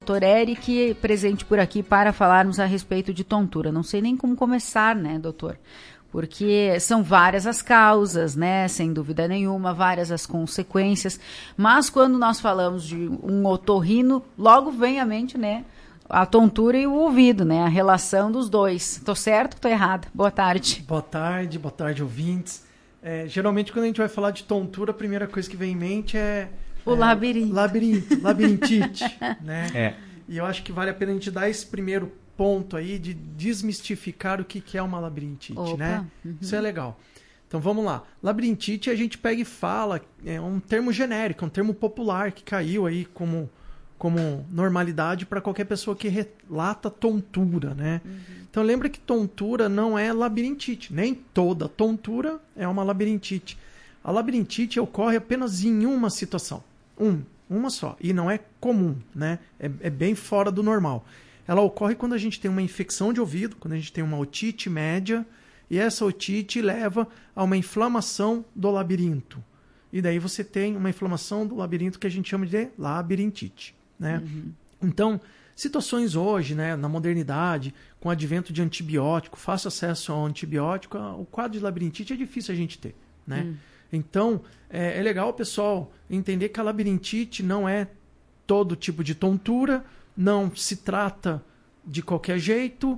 Dr. Eric, presente por aqui para falarmos a respeito de tontura. Não sei nem como começar, né, doutor? Porque são várias as causas, né, sem dúvida nenhuma, várias as consequências. Mas quando nós falamos de um otorrino, logo vem à mente, né, a tontura e o ouvido, né, a relação dos dois. Estou certo ou estou errada? Boa tarde. Boa tarde, ouvintes. Geralmente, quando a gente vai falar de tontura, a primeira coisa que vem em mente é... O labirinto. Labirintite, né? E eu acho que vale a pena a gente dar esse primeiro ponto aí de desmistificar o que é uma labirintite, né? Uhum. Isso é legal. Então vamos lá. Labirintite a gente pega e fala, é um termo genérico, um termo popular que caiu aí como normalidade para qualquer pessoa que relata tontura, né? Uhum. Então lembra que tontura não é labirintite, nem toda tontura é uma labirintite. A labirintite ocorre apenas em uma situação. Uma só. E não é comum, né? É bem fora do normal. Ela ocorre quando a gente tem uma infecção de ouvido, quando a gente tem uma otite média, e essa otite leva a uma inflamação do labirinto. E daí você tem uma inflamação do labirinto que a gente chama de labirintite, né? Uhum. Então, situações hoje, né, na modernidade, com o advento de antibiótico, fácil acesso ao antibiótico, o quadro de labirintite é difícil a gente ter, né? Então, é legal o pessoal entender que a labirintite não é todo tipo de tontura, não se trata de qualquer jeito,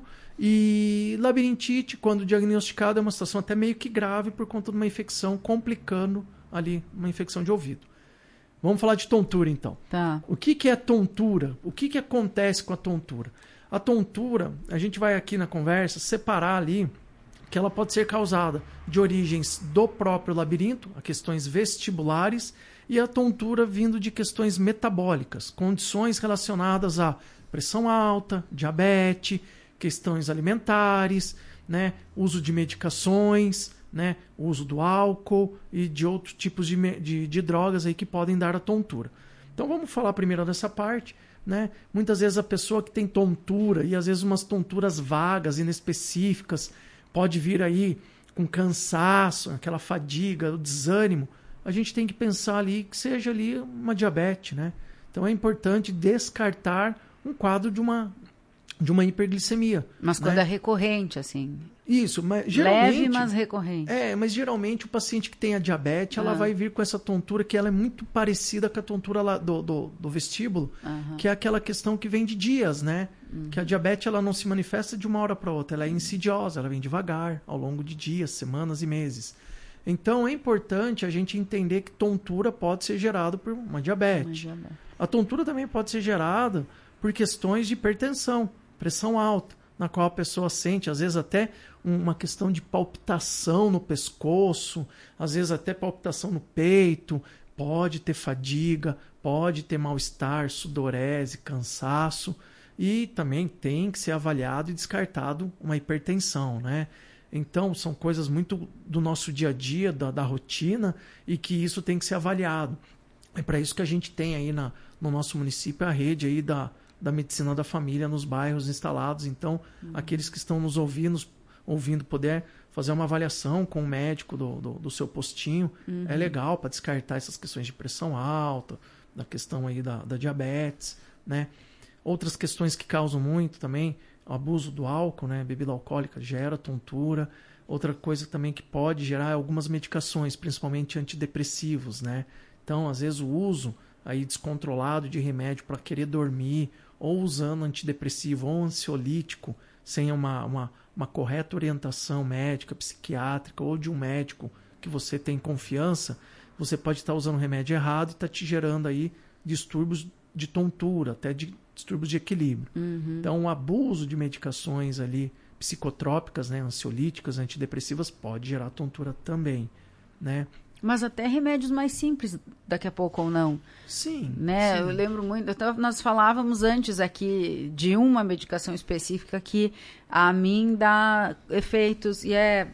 e labirintite, quando diagnosticada, é uma situação até meio que grave por conta de uma infecção, complicando ali uma infecção de ouvido. Vamos falar de tontura, então. Tá. O que é tontura? O que acontece com a tontura? A tontura, a gente vai aqui na conversa separar ali que ela pode ser causada de origens do próprio labirinto, a questões vestibulares, e a tontura vindo de questões metabólicas, condições relacionadas à pressão alta, diabetes, questões alimentares, né, uso de medicações, né, uso do álcool e de outros tipos de drogas aí que podem dar a tontura. Então vamos falar primeiro dessa parte, né? Muitas vezes a pessoa que tem tontura, e às vezes umas tonturas vagas, inespecíficas, pode vir aí com cansaço, aquela fadiga, o desânimo. A gente tem que pensar ali que seja ali uma diabetes, né? Então é importante descartar um quadro de uma hiperglicemia. Mas quando é recorrente, assim. Isso, mas geralmente... Leve, mas recorrente. Mas geralmente o paciente que tem a diabetes, ela vai vir com essa tontura que ela é muito parecida com a tontura lá do vestíbulo, que é aquela questão que vem de dias, né? Que a diabetes ela não se manifesta de uma hora para outra, ela é insidiosa, ela vem devagar, ao longo de dias, semanas e meses. Então é importante a gente entender que tontura pode ser gerada por uma diabetes. A tontura também pode ser gerada por questões de hipertensão, pressão alta, na qual a pessoa sente, às vezes até uma questão de palpitação no pescoço, às vezes até palpitação no peito, pode ter fadiga, pode ter mal-estar, sudorese, cansaço, e também tem que ser avaliado e descartado uma hipertensão, né? Então, são coisas muito do nosso dia a dia, da rotina, e que isso tem que ser avaliado. É para isso que a gente tem aí no nosso município a rede aí da medicina da família nos bairros instalados. Então, aqueles que estão nos ouvindo poder fazer uma avaliação com o médico do seu postinho, é legal para descartar essas questões de pressão alta, da questão aí da diabetes, né? Outras questões que causam muito também, o abuso do álcool, né? Bebida alcoólica gera tontura. Outra coisa também que pode gerar é algumas medicações, principalmente antidepressivos, né? Então, às vezes, o uso aí descontrolado de remédio para querer dormir, ou usando antidepressivo ou ansiolítico, sem uma correta orientação médica, psiquiátrica, ou de um médico que você tem confiança, você pode estar usando o remédio errado e está te gerando aí distúrbios de tontura, até de distúrbios de equilíbrio. Então, o abuso de medicações ali psicotrópicas, né, ansiolíticas, antidepressivas, pode gerar tontura também, né? Mas até remédios mais simples, daqui a pouco ou não. Sim. Né? Sim. Eu lembro muito, nós falávamos antes aqui de uma medicação específica que a mim dá efeitos, e é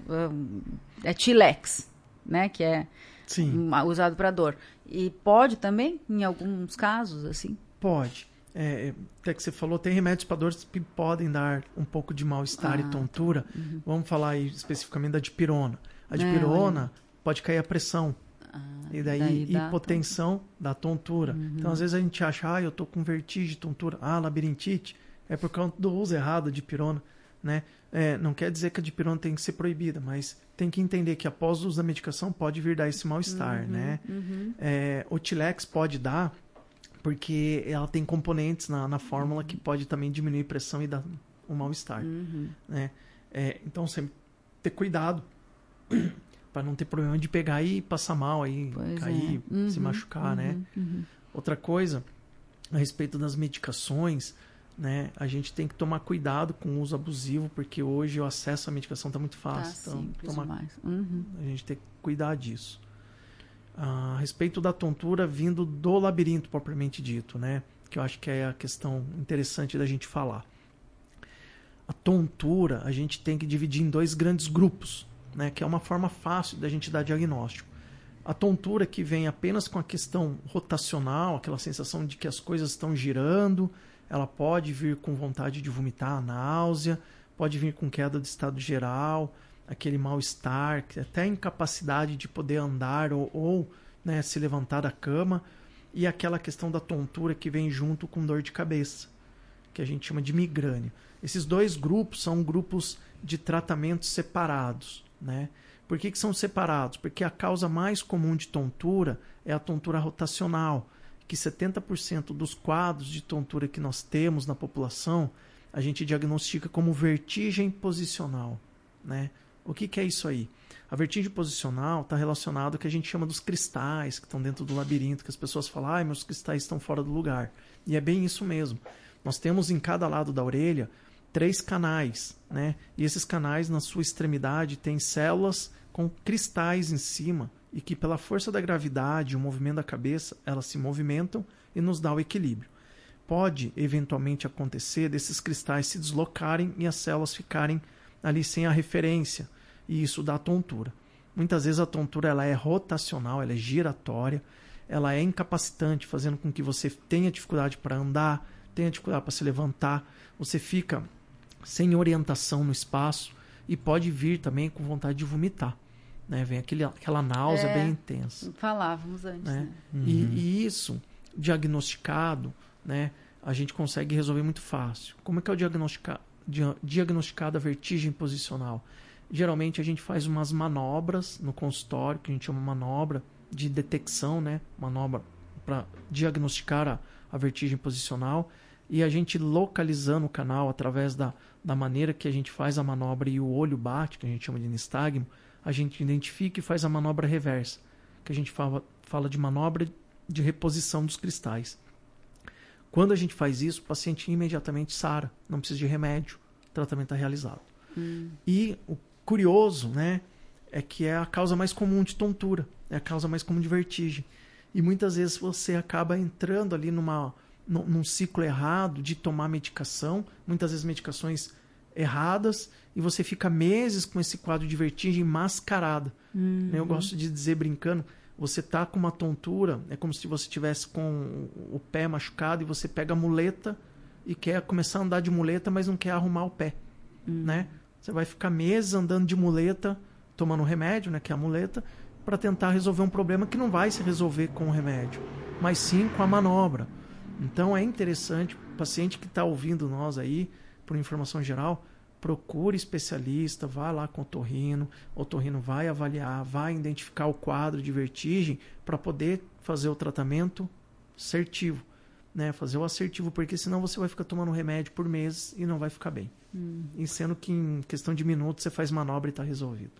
Tilex, né? Que é usado para dor. E pode também, em alguns casos, assim? Pode. Até que você falou, tem remédios para dor que podem dar um pouco de mal-estar e tontura. Vamos falar aí especificamente da dipirona. A dipirona pode cair a pressão. E daí hipotensão da tontura. Então, às vezes a gente acha, eu tô com vertigem, tontura, labirintite, é por causa do uso errado de dipirona, né? Não quer dizer que a dipirona tem que ser proibida, mas tem que entender que após o uso da medicação pode vir dar esse mal-estar, né? O Tilex pode dar, porque ela tem componentes na fórmula que pode também diminuir a pressão e dar um mal-estar, né? Então, sempre ter cuidado para não ter problema de pegar e passar mal, aí cair, se machucar, né? Outra coisa, a respeito das medicações, né? A gente tem que tomar cuidado com o uso abusivo, porque hoje o acesso à medicação está muito fácil. A gente tem que cuidar disso. A respeito da tontura vindo do labirinto, propriamente dito, né? Que eu acho que é a questão interessante da gente falar. A tontura, a gente tem que dividir em 2 grandes grupos, né? Que é uma forma fácil da gente dar diagnóstico. A tontura que vem apenas com a questão rotacional, aquela sensação de que as coisas estão girando, ela pode vir com vontade de vomitar, náusea, pode vir com queda de estado geral, aquele mal-estar, até incapacidade de poder andar ou né, se levantar da cama, e aquela questão da tontura que vem junto com dor de cabeça, que a gente chama de migrânia. Esses 2 grupos são grupos de tratamentos separados, né? Por que são separados? Porque a causa mais comum de tontura é a tontura rotacional, que 70% dos quadros de tontura que nós temos na população, a gente diagnostica como vertigem posicional, né? O que é isso aí? A vertigem posicional está relacionado ao que a gente chama dos cristais que estão dentro do labirinto, que as pessoas falam, meus cristais estão fora do lugar. E é bem isso mesmo. Nós temos em cada lado da orelha 3 canais, né? E esses canais, na sua extremidade, têm células com cristais em cima e que, pela força da gravidade e o movimento da cabeça, elas se movimentam e nos dá o equilíbrio. Pode, eventualmente, acontecer desses cristais se deslocarem e as células ficarem ali sem a referência, e isso dá tontura. Muitas vezes a tontura ela é rotacional, ela é giratória, ela é incapacitante, fazendo com que você tenha dificuldade para andar, tenha dificuldade para se levantar, você fica sem orientação no espaço e pode vir também com vontade de vomitar, né? Vem aquela náusea bem intensa. Falávamos antes, né? E isso, diagnosticado, né, a gente consegue resolver muito fácil. Como é que é o diagnosticado a vertigem posicional? Geralmente a gente faz umas manobras no consultório, que a gente chama manobra de detecção, né? Manobra para diagnosticar a vertigem posicional, e a gente localizando o canal através da maneira que a gente faz a manobra e o olho bate, que a gente chama de nistagmo, a gente identifica e faz a manobra reversa, que a gente fala de manobra de reposição dos cristais. Quando a gente faz isso, o paciente imediatamente sara, não precisa de remédio, o tratamento é realizado. E o curioso, né, é que é a causa mais comum de tontura, é a causa mais comum de vertigem. E muitas vezes você acaba entrando ali num ciclo errado de tomar medicação, muitas vezes medicações erradas, e você fica meses com esse quadro de vertigem mascarada. Eu gosto de dizer, brincando, você tá com uma tontura, é como se você tivesse com o pé machucado e você pega a muleta e quer começar a andar de muleta, mas não quer arrumar o pé, né? Você vai ficar meses andando de muleta, tomando remédio, né, que é a muleta, para tentar resolver um problema que não vai se resolver com o remédio, mas sim com a manobra. Então é interessante, o paciente que está ouvindo nós aí, por informação geral, procure especialista, vá lá com o otorrino vai avaliar, vai identificar o quadro de vertigem para poder fazer o tratamento assertivo, né? Fazer o assertivo, porque senão você vai ficar tomando remédio por meses e não vai ficar bem. E sendo que em questão de minutos você faz manobra e está resolvido.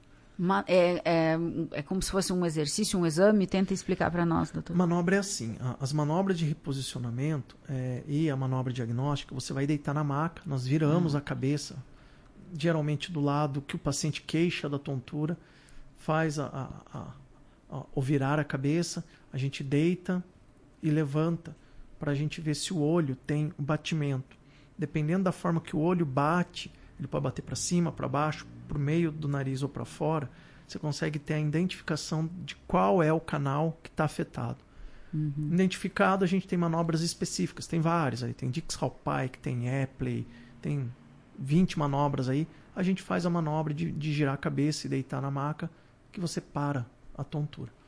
É como se fosse um exercício, um exame? Tenta explicar para nós, doutor. Manobra é assim, as manobras de reposicionamento e a manobra diagnóstica, você vai deitar na maca, nós viramos a cabeça, geralmente do lado que o paciente queixa da tontura, faz o virar a cabeça, a gente deita e levanta para a gente ver se o olho tem o batimento. Dependendo da forma que o olho bate, ele pode bater para cima, para baixo, para o meio do nariz ou para fora, você consegue ter a identificação de qual é o canal que está afetado. Identificado, a gente tem manobras específicas, tem várias, aí tem Dix-Hallpike, tem Epley, tem 20 manobras aí. A gente faz a manobra de girar a cabeça e deitar na maca, que você para a tontura.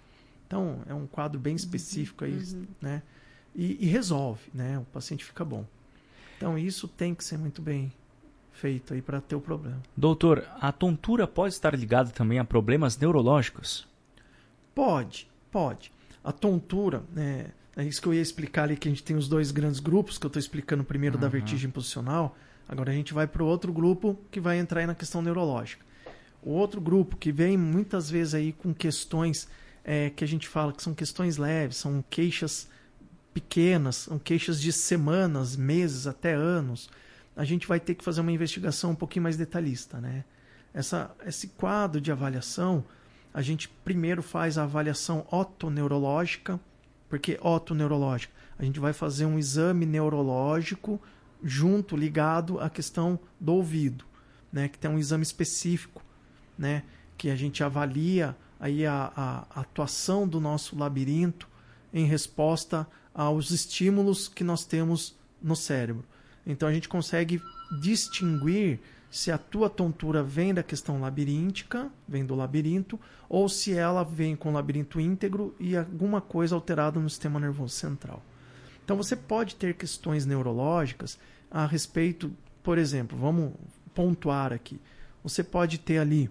Então, é um quadro bem específico aí, né? E resolve, né? O paciente fica bom. Então, isso tem que ser muito bem feito aí para ter o problema. Doutor, a tontura pode estar ligada também a problemas neurológicos? Pode. A tontura, é isso que eu ia explicar ali, que a gente tem os dois grandes grupos, que eu estou explicando primeiro da vertigem posicional. Agora a gente vai para o outro grupo que vai entrar aí na questão neurológica. O outro grupo que vem muitas vezes aí com questões que a gente fala que são questões leves, são queixas pequenas, são queixas de semanas, meses, até anos. A gente vai ter que fazer uma investigação um pouquinho mais detalhista, né? Esse quadro de avaliação, a gente primeiro faz a avaliação otoneurológica, porque otoneurológica, a gente vai fazer um exame neurológico junto, ligado à questão do ouvido, né? Que tem um exame específico, né? Que a gente avalia aí a atuação do nosso labirinto em resposta aos estímulos que nós temos no cérebro. Então a gente consegue distinguir se a tua tontura vem da questão labiríntica, vem do labirinto, ou se ela vem com o labirinto íntegro e alguma coisa alterada no sistema nervoso central. Então você pode ter questões neurológicas a respeito, por exemplo, vamos pontuar aqui. Você pode ter ali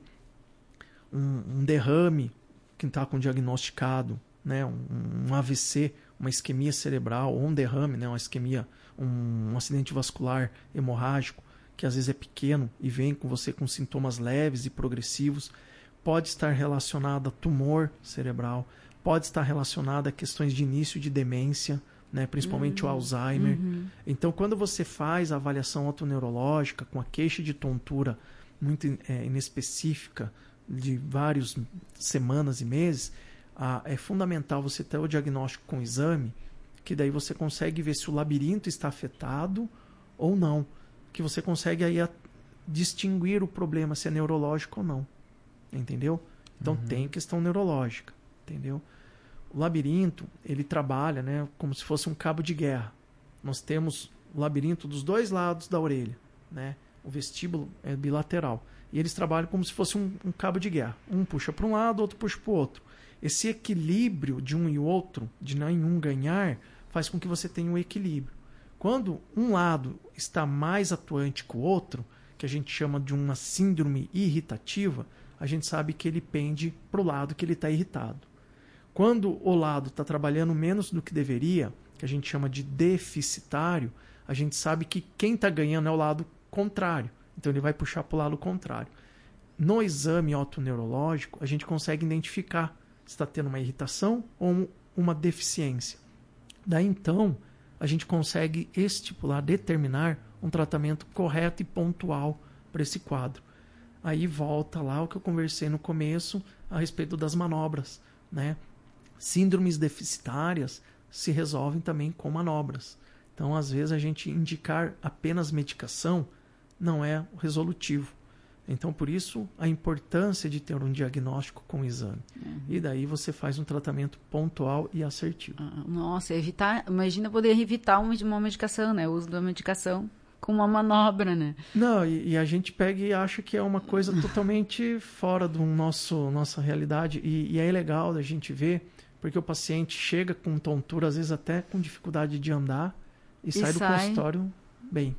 um derrame que está com diagnosticado, né, um AVC, uma isquemia cerebral, ou um derrame, né, uma isquemia, um acidente vascular hemorrágico, que às vezes é pequeno e vem com você com sintomas leves e progressivos. Pode estar relacionado a tumor cerebral, pode estar relacionado a questões de início de demência, né, principalmente o Alzheimer. Então, quando você faz a avaliação otoneurológica com a queixa de tontura muito inespecífica, de várias semanas e meses, é fundamental você ter o diagnóstico com o exame, que daí você consegue ver se o labirinto está afetado ou não, que você consegue aí distinguir o problema, se é neurológico ou não, entendeu? Então tem questão neurológica, entendeu? O labirinto, ele trabalha, né, como se fosse um cabo de guerra. Nós temos o labirinto dos dois lados da orelha, né? O vestíbulo é bilateral. E eles trabalham como se fosse um cabo de guerra. Um puxa para um lado, outro puxa para o outro. Esse equilíbrio de um e outro, de nenhum ganhar, faz com que você tenha um equilíbrio. Quando um lado está mais atuante que o outro, que a gente chama de uma síndrome irritativa, a gente sabe que ele pende para o lado que ele está irritado. Quando o lado está trabalhando menos do que deveria, que a gente chama de deficitário, a gente sabe que quem está ganhando é o lado contrário. Então ele vai puxar para o lado contrário. No exame otoneurológico, a gente consegue identificar se está tendo uma irritação ou uma deficiência. Daí então, a gente consegue estipular, determinar um tratamento correto e pontual para esse quadro. Aí volta lá o que eu conversei no começo a respeito das manobras, né? Síndromes deficitárias se resolvem também com manobras. Então, às vezes, a gente indicar apenas medicação não é resolutivo. Então, por isso, a importância de ter um diagnóstico com o exame. E daí você faz um tratamento pontual e assertivo. Nossa, imagina poder evitar uma medicação, né? O uso da medicação com uma manobra, né? Não, e a gente pega e acha que é uma coisa totalmente fora do nossa realidade. E é legal da gente ver, porque o paciente chega com tontura, às vezes até com dificuldade de andar, e sai do consultório bem.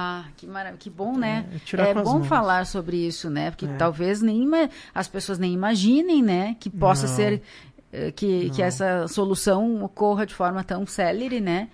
Que bom, né? É bom falar sobre isso, né? Porque talvez as pessoas nem imaginem, né? Que possa ser que essa solução ocorra de forma tão célere, né?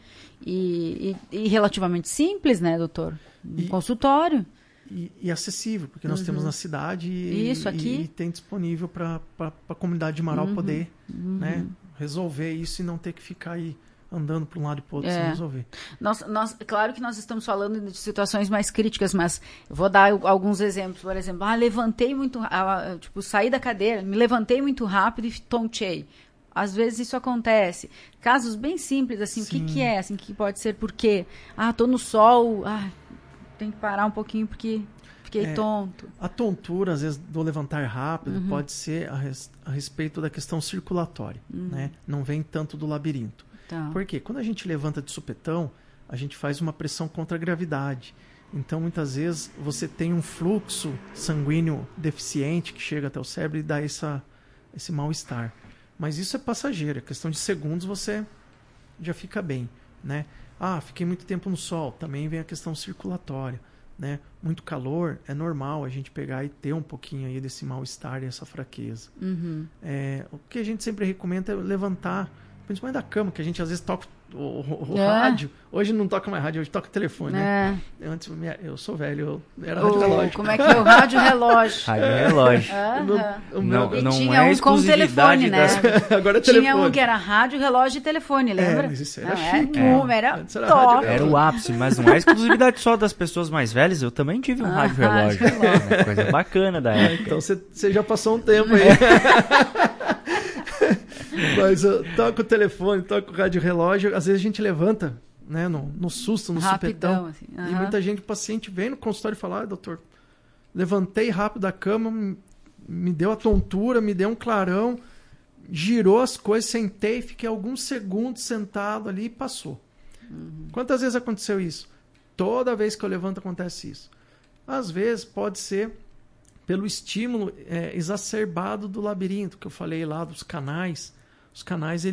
E relativamente simples, né, doutor? No consultório. E acessível, porque nós temos na cidade e tem disponível para a comunidade de Marau poder né, resolver isso e não ter que ficar aí andando para um lado e para o outro sem resolver. Claro que nós estamos falando de situações mais críticas, mas eu vou dar alguns exemplos. Por exemplo, levantei muito, saí da cadeira, me levantei muito rápido e tontei. Às vezes isso acontece. Casos bem simples, assim, Sim. O que é? Assim, que pode ser por quê? Tô no sol, tem que parar um pouquinho porque fiquei tonto. A tontura, às vezes, do levantar rápido, pode ser a respeito da questão circulatória, né? Não vem tanto do labirinto. Tá. Por quê? Quando a gente levanta de supetão, a gente faz uma pressão contra a gravidade. Então, muitas vezes, você tem um fluxo sanguíneo deficiente que chega até o cérebro e dá esse mal-estar. Mas isso é passageiro, é questão de segundos você já fica bem, né? Fiquei muito tempo no sol, também vem a questão circulatória, né? Muito calor, é normal a gente pegar e ter um pouquinho aí desse mal-estar e essa fraqueza. O que a gente sempre recomenda é levantar, principalmente da cama, que a gente às vezes toca o rádio. Hoje não toca mais rádio, hoje toca telefone, né? Antes, eu sou velho, eu era rádio relógio. Como é que é o rádio relógio? Rádio relógio. Não tinha um com telefone, né? Agora é telefone. Tinha um que era rádio, relógio e telefone, lembra? Mas isso era chique. Era top. Era o ápice, mas não é exclusividade só das pessoas mais velhas. Eu também tive um rádio relógio. Uma coisa bacana da época. Então você já passou um tempo aí. Mas toca o telefone, toca o rádio relógio, às vezes a gente levanta, né, no susto, no rapidão, supetão. Assim. E muita gente, o paciente vem no consultório e fala: doutor, levantei rápido da cama, me deu a tontura, me deu um clarão, girou as coisas, sentei, fiquei alguns segundos sentado ali e passou. Quantas vezes aconteceu isso? Toda vez que eu levanto acontece isso. Às vezes pode ser pelo estímulo exacerbado do labirinto, que eu falei lá, dos canais. Os canais,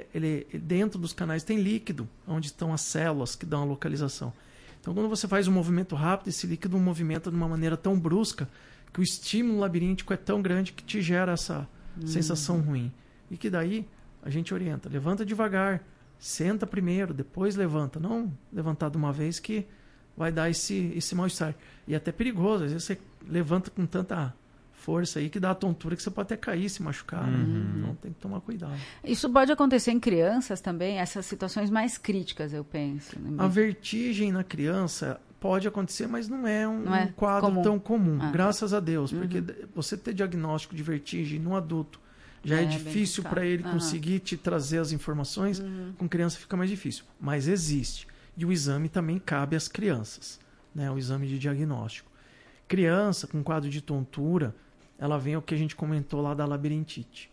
dentro dos canais tem líquido, onde estão as células que dão a localização. Então, quando você faz um movimento rápido, esse líquido movimenta de uma maneira tão brusca que o estímulo labiríntico é tão grande que te gera essa sensação ruim. E que daí a gente orienta. Levanta devagar, senta primeiro, depois levanta. Não levantar de uma vez que vai dar esse mal-estar. E é até perigoso, às vezes você levanta com tanta força aí que dá a tontura que você pode até cair, se machucar. Né? Então tem que tomar cuidado. Isso pode acontecer em crianças também, essas situações mais críticas, eu penso. Né? A vertigem na criança pode acontecer, mas não é um quadro tão comum, graças a Deus. Porque você ter diagnóstico de vertigem no adulto já é difícil para ele conseguir te trazer as informações. Com criança fica mais difícil. Mas existe. E o exame também cabe às crianças, né? O exame de diagnóstico. Criança com quadro de tontura, ela vem o que a gente comentou lá da labirintite.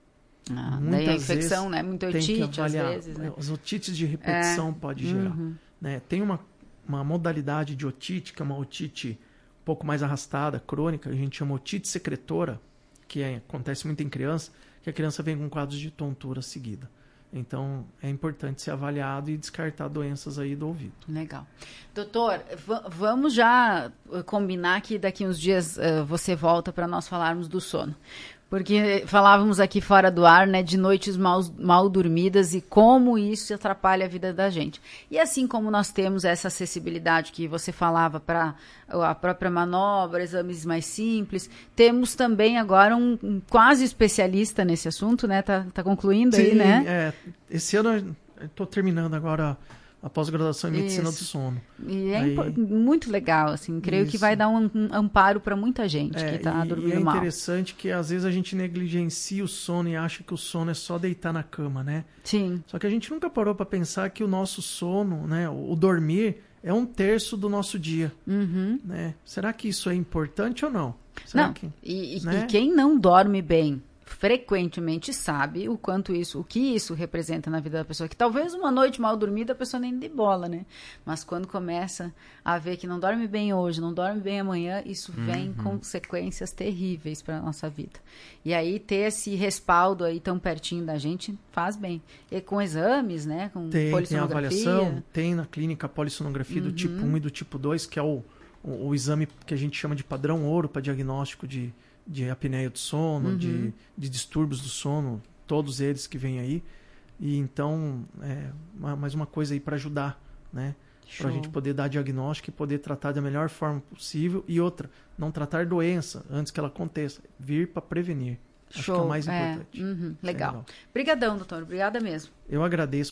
Daí a infecção, né? Muita otite, às vezes. Né? As otites de repetição pode gerar. Né? Tem uma modalidade de otite, que é uma otite um pouco mais arrastada, crônica, a gente chama otite secretora, que acontece muito em criança, que a criança vem com quadros de tontura seguida. Então, é importante ser avaliado e descartar doenças aí do ouvido. Legal. Doutor, vamos já combinar que daqui uns dias você volta para nós falarmos do sono. Porque falávamos aqui fora do ar, né, de noites mal dormidas e como isso atrapalha a vida da gente. E assim como nós temos essa acessibilidade que você falava para a própria manobra, exames mais simples, temos também agora um quase especialista nesse assunto, né? Tá concluindo. Sim, aí, né? Esse ano eu estou terminando agora a pós-graduação em medicina do sono. E muito legal, assim, creio que vai dar um amparo para muita gente que está dormindo mal. E é interessante que às vezes a gente negligencia o sono e acha que o sono é só deitar na cama, né? Sim. Só que a gente nunca parou para pensar que o nosso sono, né, o dormir, é 1/3 do nosso dia. Né? Será que isso é importante ou não? Será e quem não dorme bem frequentemente sabe o que isso representa na vida da pessoa, que talvez uma noite mal dormida a pessoa nem dê bola, né? Mas quando começa a ver que não dorme bem hoje, não dorme bem amanhã, isso vem consequências terríveis para a nossa vida. E aí ter esse respaldo aí tão pertinho da gente faz bem. E com exames, né? Com polissonografia. Tem avaliação, tem na clínica a polissonografia do tipo 1 e do tipo 2, que é o exame que a gente chama de padrão ouro para diagnóstico de apneia do sono, de distúrbios do sono, todos eles que vêm aí. E então, mais uma coisa aí para ajudar, né? Para a gente poder dar diagnóstico e poder tratar da melhor forma possível. E outra, não tratar doença antes que ela aconteça, vir para prevenir. Acho que é o mais importante. Legal. Obrigadão, doutor. Obrigada mesmo. Eu agradeço.